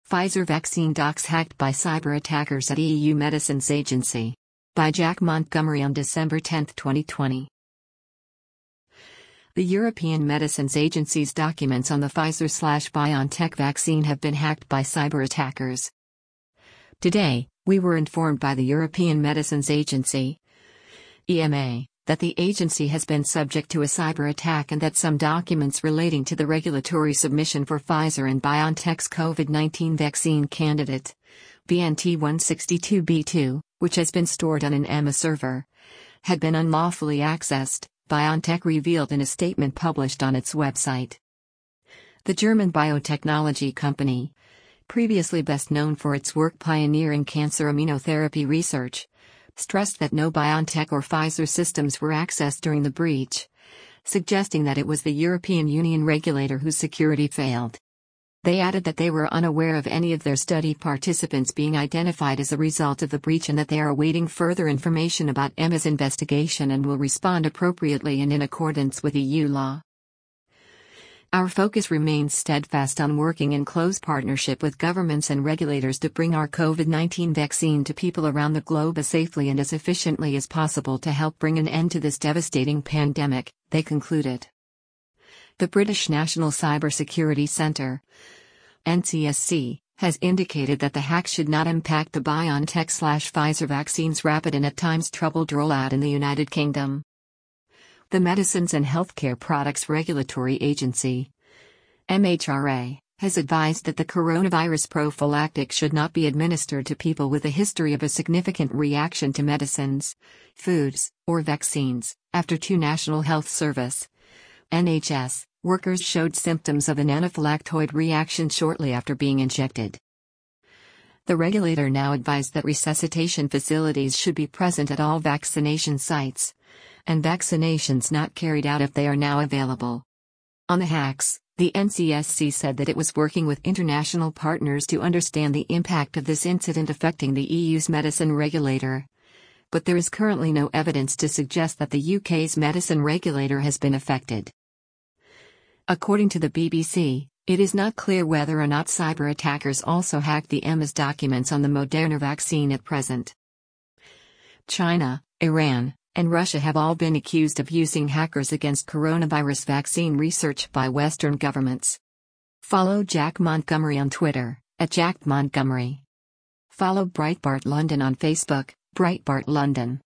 Pfizer vaccine docs hacked by cyber attackers at EU Medicines Agency. By Jack Montgomery on December 10, 2020. The European Medicines Agency's documents on the Pfizer/BioNTech vaccine have been hacked by cyber attackers. Today, we were informed by the European Medicines Agency, EMA, that the agency has been subject to a cyber attack and that some documents relating to the regulatory submission for Pfizer and BioNTech's COVID-19 vaccine candidate, BNT162b2, which has been stored on an EMA server, had been unlawfully accessed, BioNTech revealed in a statement published on its website. The German biotechnology company, previously best known for its work pioneering cancer immunotherapy research, stressed that no BioNTech or Pfizer systems were accessed during the breach, suggesting that it was the European Union regulator whose security failed. They added that they were unaware of any of their study participants being identified as a result of the breach and that they are awaiting further information about EMA's investigation and will respond appropriately and in accordance with EU law. Our focus remains steadfast on working in close partnership with governments and regulators to bring our COVID-19 vaccine to people around the globe as safely and as efficiently as possible to help bring an end to this devastating pandemic, they concluded. The British National Cybersecurity Centre, NCSC, has indicated that the hack should not impact the BioNTech/Pfizer vaccine's rapid and at times troubled rollout in the United Kingdom. The Medicines and Healthcare Products Regulatory Agency, MHRA, has advised that the coronavirus prophylactic should not be administered to people with a history of a significant reaction to medicines, foods, or vaccines, after 2 National Health Service, NHS, workers showed symptoms of an anaphylactoid reaction shortly after being injected. The regulator now advised that resuscitation facilities should be present at all vaccination sites, and vaccinations not carried out if they are now available. On the hacks, the NCSC said that it was working with international partners to understand the impact of this incident affecting the EU's medicine regulator. But there is currently no evidence to suggest that the UK's medicine regulator has been affected. According to the BBC, it is not clear whether or not cyber attackers also hacked the EMA's documents on the Moderna vaccine at present. China, Iran, and Russia have all been accused of using hackers against coronavirus vaccine research by Western governments. Follow Jack Montgomery on Twitter, @JackMontgomery. Follow Breitbart London on Facebook, Breitbart London.